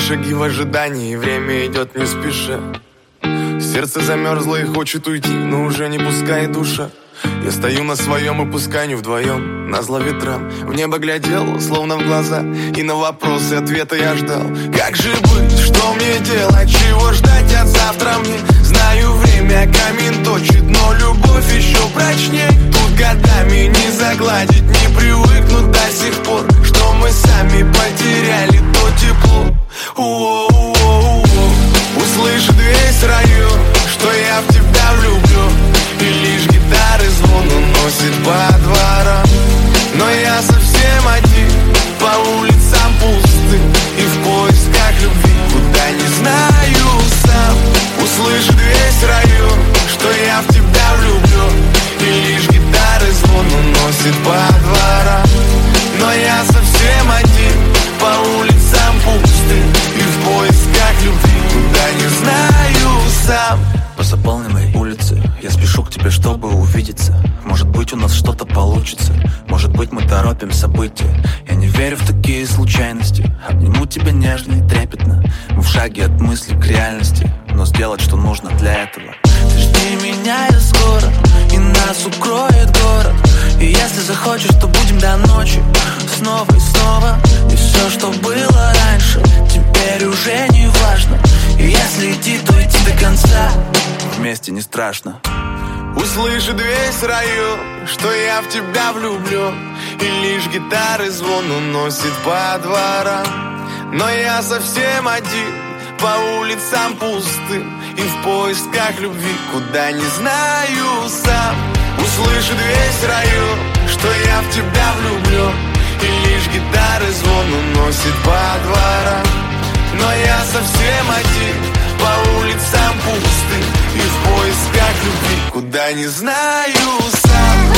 шаги в ожидании, время идет не спеша. Сердце замерзло и хочет уйти, но уже не пускай душа. Я стою на своем и пускай не вдвоем, назло ветрам. В небо глядел, словно в глаза, и на вопросы ответа я ждал. Как же быть, что мне делать, чего ждать от завтра мне? Знаю, время камень точит, но любовь еще прочней. Тут годами не загладить, не привыкнуть до сих пор, что мы сами потеряли то тепло. Услышит весь район, что я в тебя влюблен, и лишь гитары звон уносит по дворам. Но я совсем один, по улицам пусты, и в поисках любви, куда не знаю сам. Услышит весь район, что я в тебя влюблен, и лишь гитары звон уносит по дворам. Но я совсем один, по улицам пусты, и в поисках любви, куда не знаю сам. По заполненной улице я спешу к тебе, чтобы увидеться. Может быть, у нас что-то получится, может быть, мы торопим события. Я не верю в такие случайности, обниму тебя нежно и трепетно. Мы в шаге от мысли к реальности, но сделать, что нужно для этого. Ты жди меня, я скоро, и нас укроет город. И если захочешь, то будем до ночи, снова и снова. И все, что было раньше, теперь уже не важно. И если идти, то идти до конца, вместе не страшно. Услышит весь район, что я в тебя влюблен, и лишь гитары звон уносит по дворам. Но я совсем один, по улицам пустым, и в поисках любви, куда не знаю сам. Услышит весь район, что я в тебя влюблен, и лишь гитары звон уносит по дворам. Но я совсем один, по улицам пусты, и в поисках любви, куда не знаю сам.